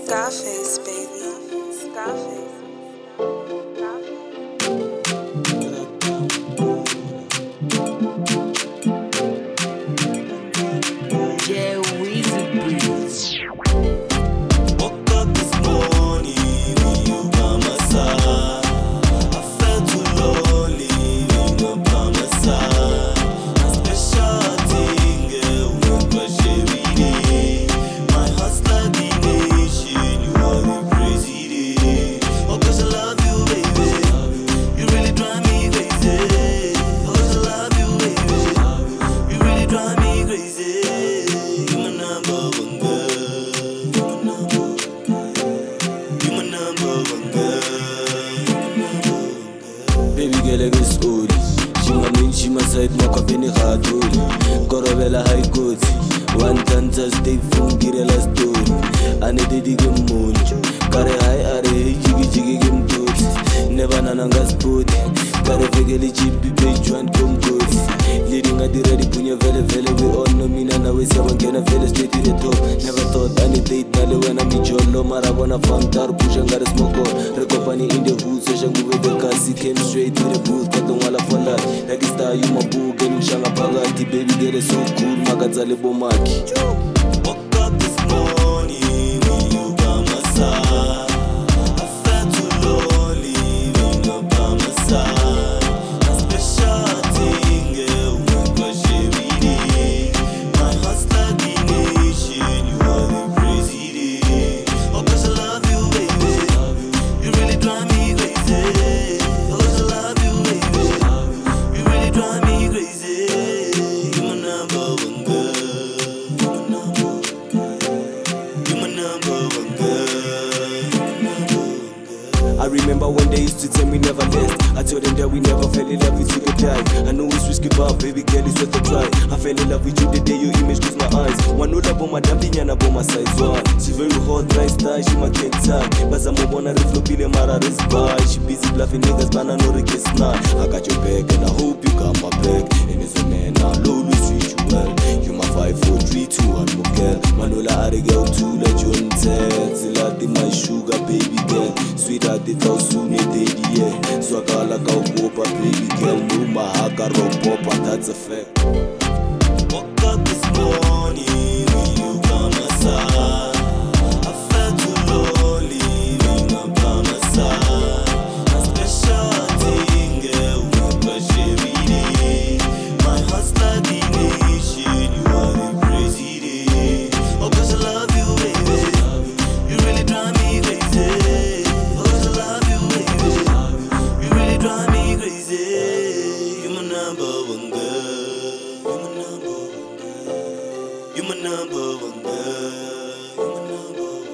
Scarface, baby. Scarface. Yeah, Weezy Breeze. Woke up this morning with you by my side. I felt too lonely when you're by my side. A special thing, girl, when crush every day. My heart's like the nation, you are the crazy. Oh, 'cause I love you, baby. You really drive me crazy. Oh, 'cause I love you, baby. You really drive me crazy. You're my number one girl. You my number one girl. Baby girl like this old. She my main, she my side, my company hard road. Korobela high court. One time to stay from Girella story. I need to dig a moon. Kare high are jiggy game good. Never nananga sport. Kare figeli chippy page one come good. Leading at the ready punya vele vele. We all know me now we say one can feel straight to the top. Never thought any date nale when I'm in jollo. Marabona fantar push and got a smoke. Recompany in the hood so she move the car. She came straight to the booth. Got the walla for life. Like it's star you my boo. Game shanga pagati. Baby get it so cool. Magazale bomaki. Woke up this morning with you by my side. I felt too lonely when you're by my side. A special thing, girl, when crush every day. My heart's like the nation, you are the crazy. Oh, 'cause I love you, baby. You really drive me crazy. Oh, 'cause I love you, baby. You really drive me crazy. You're my number one girl. You're my number one girl. I remember when they used to tell me never left. I told them that we never fell in love with you to die. I know it's risky, but baby girl, it's worth a try. I fell in love with you the day your image closed my eyes. One no love on my damn thing and about my size one. She very hot, nice style, she my cat time. But I'm on a reflopile mara is by. She busy bluffing niggas, but I know the kiss now. I got your back and I hope you got my back. And it's a man, I'll always treat you well. You my 5, 4, 3, 2, 1 more girl. Manola Arigel too, let you untail. Zilati my sugar baby girl. Sweetheart, the soon a day, yeah. So I got like a whoop, baby girl. No, my haka rock pop, that's a fact. Woke up this morning with you by my side. I felt too lonely when you're by my side. A special thing, girl, when crush every day. My heart's like the nation, you are the crazy. Oh, 'cause I love you, baby. You really drive me crazy. Oh, 'cause I love you, baby. You really drive me crazy. You're my number one girl. You're my number one girl. You're my number one girl. You're my number one girl.